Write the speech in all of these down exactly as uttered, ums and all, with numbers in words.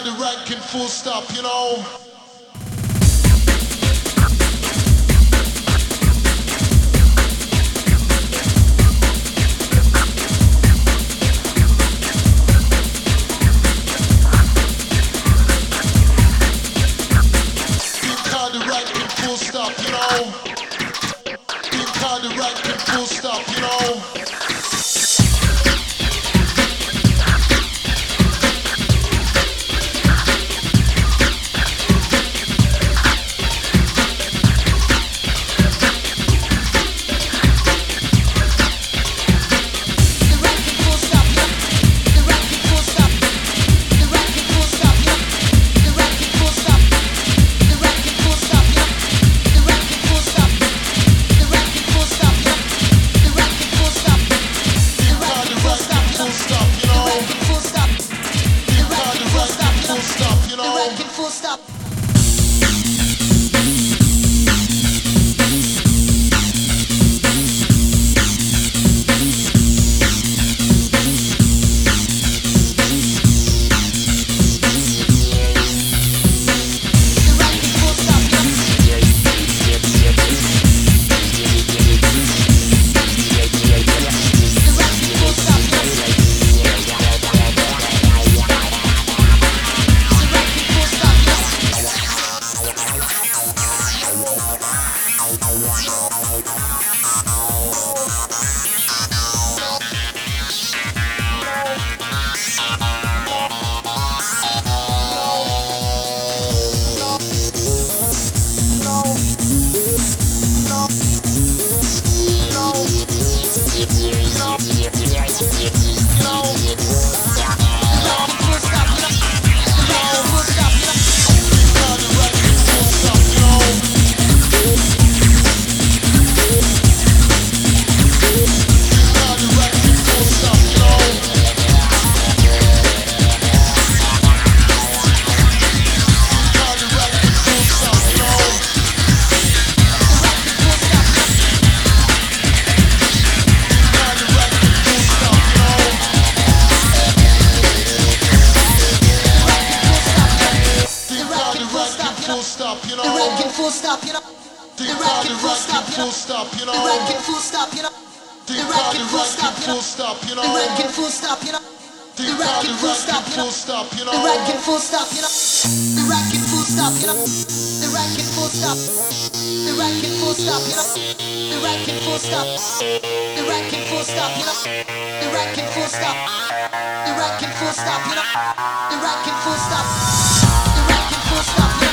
the ranking full stop, you know. Full stop, you know. Being kind of ranking full stop, you know. Full stop. Full stop, you know. The ranking full stop, you know. The ranking full stop, you know. The ranking full stop, you know. The ranking full stop, you know. The ranking full stop, you know. The ranking full stop, you know. The ranking full stop, you know. The ranking full stop, you know. The ranking full stop. The ranking full stop, you know. The ranking full stop. The ranking full stop, you know. The ranking full stop. The ranking full stop, you know. The ranking full stop. The ranking full stop, you know.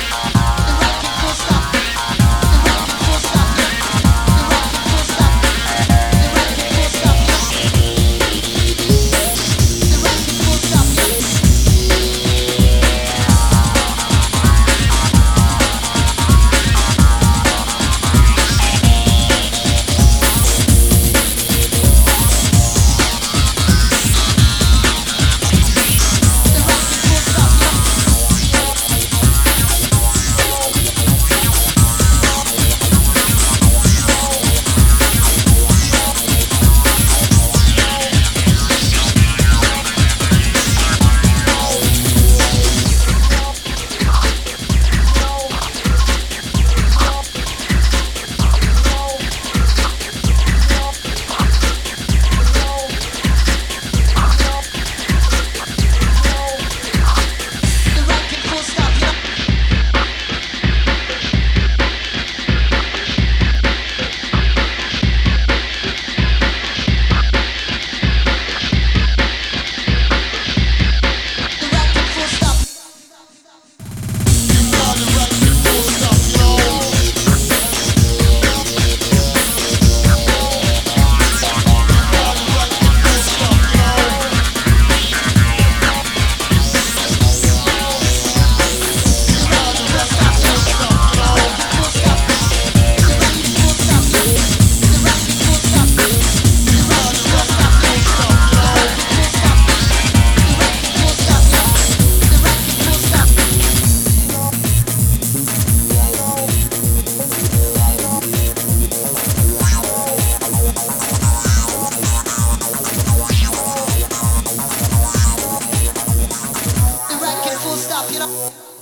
know.